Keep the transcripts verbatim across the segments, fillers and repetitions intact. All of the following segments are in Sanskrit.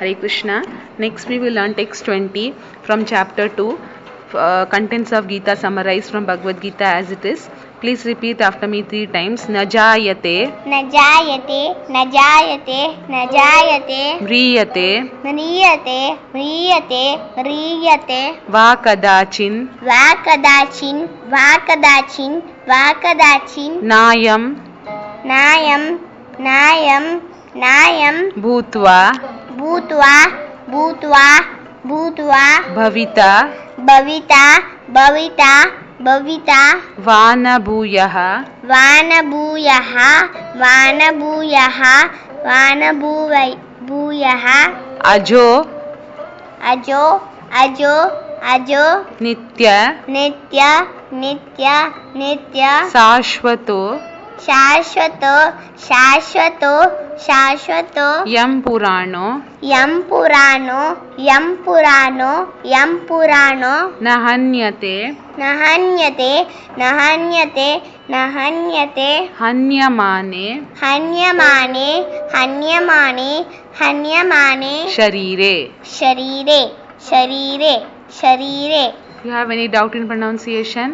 Hare Krishna. Next we will learn text twenty from chapter two. Uh, contents of Gita summarized from Bhagavad Gita as it is. Please repeat after me three times. Najayate, Najayate, Najayate, Najayate, Mriyate, Mriyate, Mriyate, Mriyate, Vakadachin, Vakadachin, Vakadachin, Vakadachin, Nayam, Nayam, Nayam, Nayam, Bhutva, Bhutva, Bhutva, Bhutva, Bhavita, Bhavita, Bhavita, Bhavita, Vanabhuyaha, Vanabhuyaha, Vanabhuyaha, Vanabhuyaha, Ajo, Ajo, Ajo, Ajo, Nitya, Nitya, Nitya, Nitya, Sashvato, Shashvato, Shashvato, Shashvato, Yam Purano, Yam Purano, Yam Purano, Yam Purano, Nahanyate, Nahanyate, Nahanyate, Nahanyate, Hanyamane, Hanyamane, Hanyamane, Hanyamane, Sharire. Sharire, Sharire, Sharire. You have any doubt in pronunciation?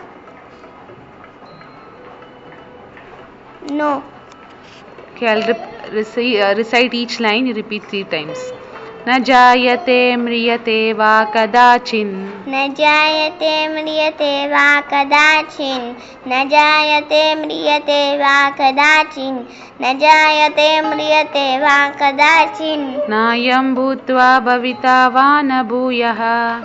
No. Okay, I'll rep- recite, uh, recite each line. You repeat three times. Na jayate mriyate va kadachin. न जायते म्रियते वा कदाचिन् न जायते म्रियते वा कदाचिन् न जायते म्रियते वा कदाचिन् Nayam bhutva bhavita va na bhuyaha.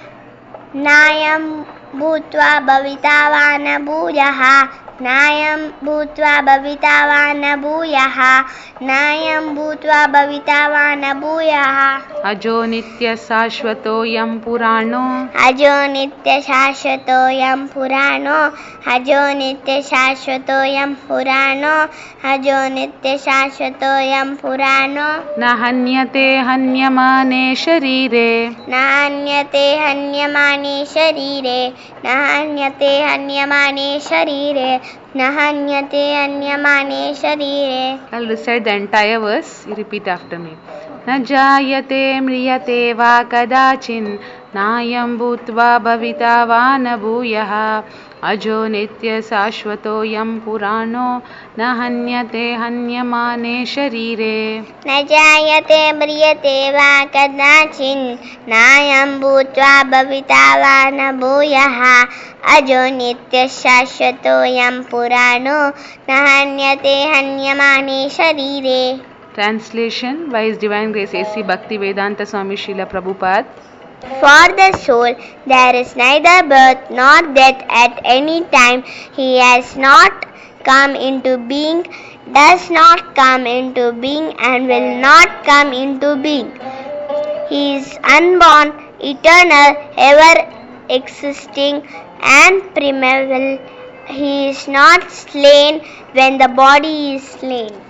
नायं भूत्वा भविता वा न भूयः नायं भूत्वा भविता वा न भूयः नायं भूत्वा भविता वा न भूयः Ajo nitya sashvato yam purano. अजो नित्य शाश्वतोऽयं पुराणो अजो नित्य शाश्वतोऽयं पुराणो अजो नित्य शाश्वतोऽयं पुराणो Na hanyate hanyamane sharire. नान्यते हन्यमाने शरीरे नान्यते हन्यमाने शरीरे नान्यते हन्यमाने शरीरे. I'll recite the entire verse. You repeat after me. Na jayate mriyate va kadachin. Nayam bhutva bhavita va na bhuyaha. Ajo nitya sashvato yam purano. Na hanyate hanyamane sharire. न जायते म्रियते वा कदाचिन् नायं भूत्वा भविता वा न भूयः अजो नित्य शाश्वतोऽयं पुराणो न हन्यते हन्यमाने शरीरे. Translation by His Divine Grace A C Bhaktivedanta Swami Srila Prabhupada. For the soul there is neither birth nor death at any time. He has not come into being, does not come into being, and will not come into being. He is unborn, eternal, ever existing, and primeval. He is not slain when the body is slain.